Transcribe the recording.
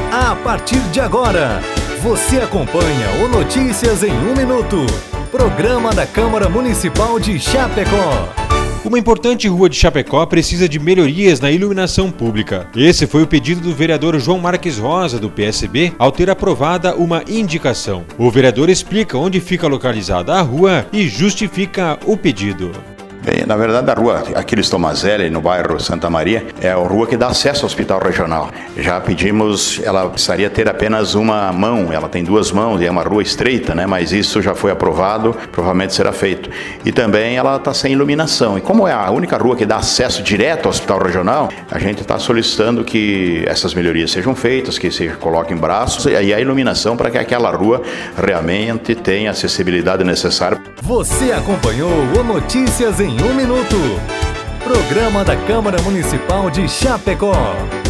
A partir de agora, você acompanha o Notícias em 1 Minuto, programa da Câmara Municipal de Chapecó. Uma importante rua de Chapecó precisa de melhorias na iluminação pública. Esse foi o pedido do vereador João Marques Rosa, do PSB, ao ter aprovada uma indicação. O vereador explica onde fica localizada a rua e justifica o pedido. Bem, na verdade, a rua Aquiles Tomazelli, no bairro Santa Maria, é a rua que dá acesso ao Hospital Regional. Já pedimos, ela precisaria ter apenas uma mão, ela tem 2 mãos e é uma rua estreita, né? Mas isso já foi aprovado, provavelmente será feito. E também ela está sem iluminação. E como é a única rua que dá acesso direto ao Hospital Regional, a gente está solicitando que essas melhorias sejam feitas, que se coloquem braços e a iluminação para que aquela rua realmente tenha a acessibilidade necessária. Você acompanhou o Notícias em 1 Minuto, programa da Câmara Municipal de Chapecó.